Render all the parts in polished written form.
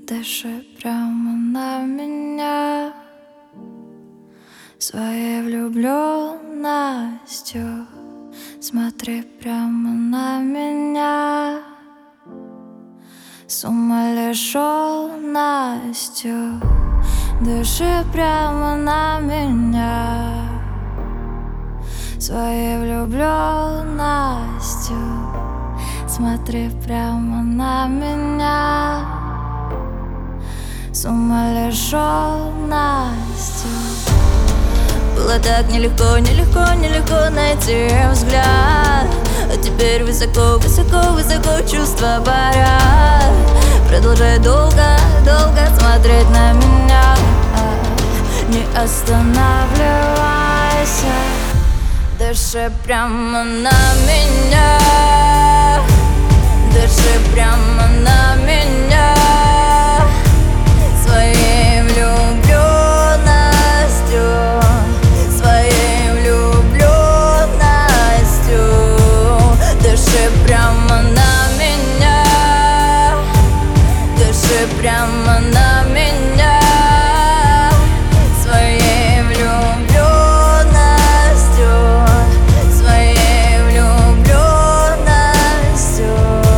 Дыши прямо на меня своей влюбленностью. Смотри прямо на меня с умалишенностью. Дыши прямо на меня своей влюбленностью. Смотри прямо на меня с умалишенностью. Было так нелегко, нелегко, нелегко найти взгляд, а теперь высоко, высоко, высоко чувства парят. Продолжай долго, долго смотреть на меня, не останавливайся. Дыши прямо на меня, дыши прямо на меня своей влюбленностью, своей влюбленностью. Дыши прямо на меня, дыши прямо на меня своей влюбленностью, своей влюбленностью.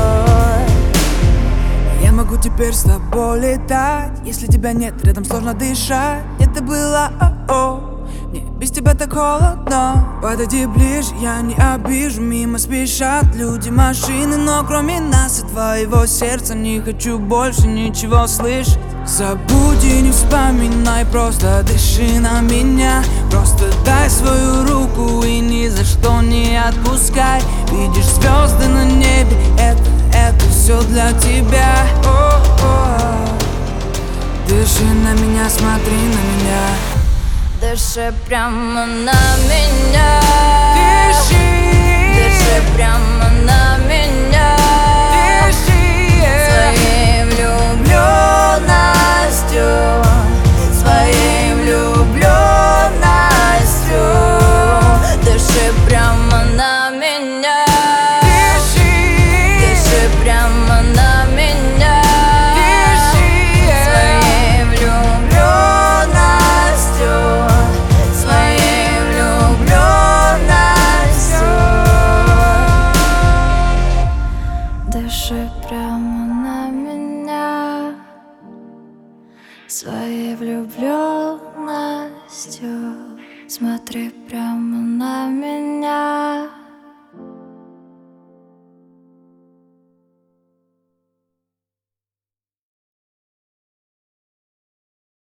Я могу теперь с тобой летать. Если тебя нет, рядом сложно дышать. Где ты была, мне без тебя так холодно. Подойди ближе, я не обижу. Мимо спешат люди, машины, но кроме нас и твоего сердца не хочу больше ничего слышать. Забудь и не вспоминай, просто дыши на меня. Просто дай свою руку и ни за что не отпускай. Видишь звезды на небе, это все для тебя. Дыши на меня, смотри на меня. Дыши прямо на меня, Дыши прямо на меня своей влюбленностью, своей влюбленностью. Дыши прямо на меня, дыши прямо на меня своей влюбленностью, своей влюбленностью. Дыши прямо на меня своей влюбленностью. Смотри прямо на меня